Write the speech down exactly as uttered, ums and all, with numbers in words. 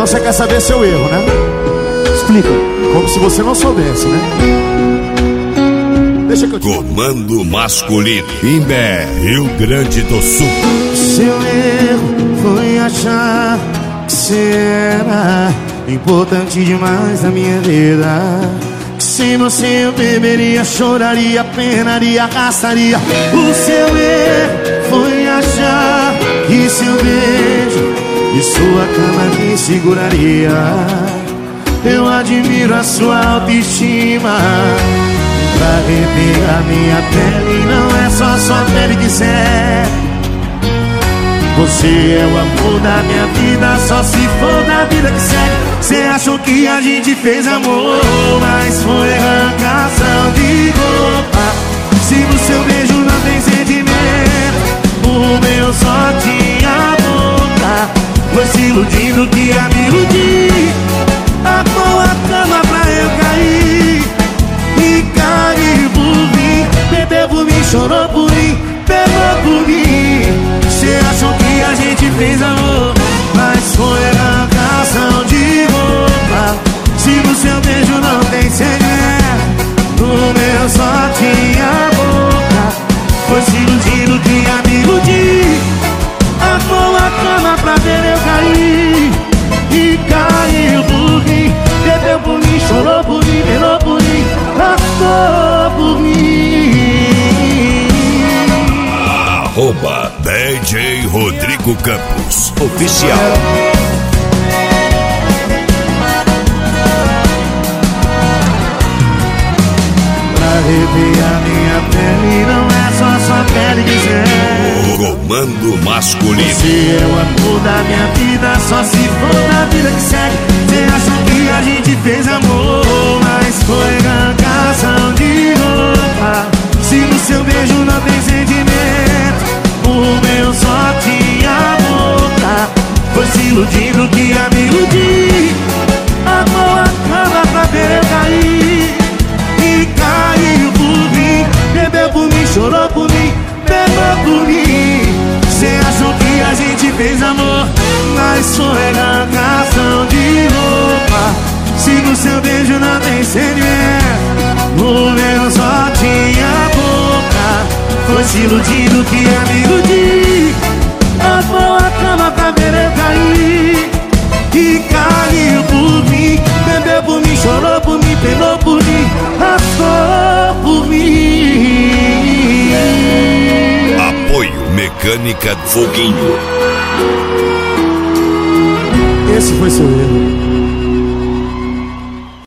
Então você quer saber seu erro, né? Explica. Como se você não soubesse, né? Deixa que eu te... Comando Masculino, Imbé, Rio Grande do Sul. Seu erro foi achar que você era importante demais na minha vida. Que sem você eu beberia, choraria, penaria, gastaria. O seu erro foi achar que seu beijo e sua cama me seguraria. Eu admiro a sua autoestima. Pra arrepiar minha pele, não é só sua pele que serve. Você é o amor da minha vida, só se for da vida que segue. Cê achou que a gente fez amor, mas foi arrancação de roupa. Se no seu beijo não tem sentimento, o meu só tinha boca. Foi se iludindo que ia me iludir. Armou a cama pra eu cair e caiu por mim. Bebeu por mim, chorou por mim, pegou por mim. Cê achou que a gente fez amor, mas foi arrancação de roupa. Se no seu beijo não tem segredo, no meu só tinha boca. Foi se iludindo que ia me iludir. Armou a cama pra ver eu cair e caiu por mim. Bebeu por mim, chorou por mim, pelou por mim, passou por mim. Arroba D J Rodrigo Campos Oficial. Pra arrepiar minha pele, não é só sua pele que serve. Comando Masculino. Você é o amor da minha vida, só se for da vida que segue. Você achou que a gente fez amor, mas foi arrancação de roupa. Se no seu beijo não tem sentimento, o meu só tinha boca. Foi se iludindo que ia me iludir. Armou a cama pra ver eu cair e caiu por mim. Bebeu por mim, chorou por mim, pegou por mim. Cê achou que a gente fez amor, mas foi arrancação de roupa. Se no seu beijo não tem sentimento, o meu só tinha boca. Foi se iludindo que ia me iludir. Armou a cama pra ver eu cair e caiu por mim. Bebeu por mim, chorou por mim, penou por mim, passou por mim. Apoio Mecânica Foguinho. Esse foi seu erro.